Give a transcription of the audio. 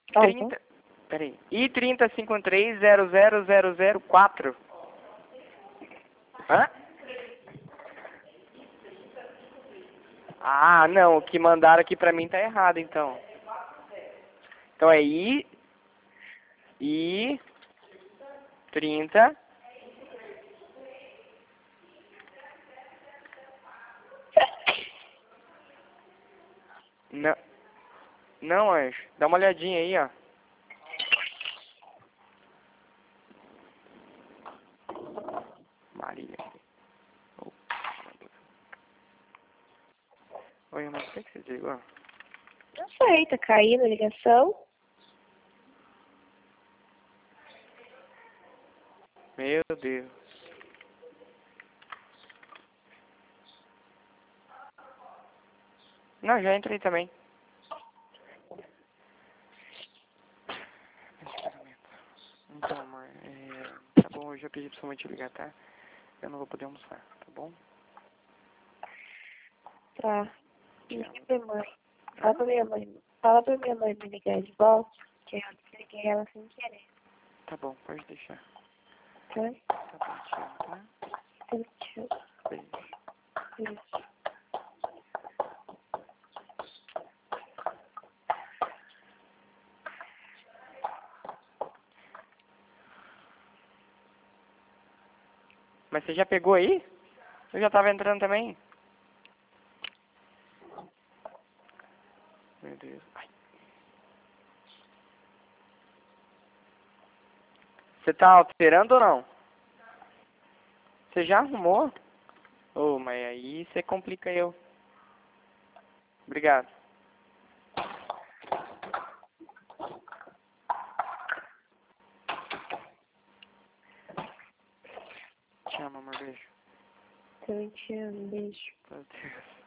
Tá, 30. Peraí. I3053000004. Hã? Ah, não. O que mandaram aqui pra mim tá errado, então. Então é I30. Não, não, anjo. Dá uma olhadinha aí, ó. Maria. Oh, oi, mas por que você desligou? Não sei, tá caindo a ligação. Meu Deus. Não, já entrei também. Então, amor, tá bom, eu já pedi pra sua mãe te ligar, tá? Eu não vou poder almoçar, tá bom? Tá. Liga pra mãe. Fala pra minha mãe. Fala pra minha mãe me ligar de volta, que eu desliguei ela sem querer. Tá bom, pode deixar. Tá? Tá bom, te amo, tá? Tchau. Beijo. Beijo. Mas você já pegou aí? Eu já tava entrando também. Meu Deus. Ai. Você tá alterando ou não? Você já arrumou? Oh, mas aí você complica eu. Obrigado. Te amo, amor. Beijo. Também te amo. Beijo. Meu Deus.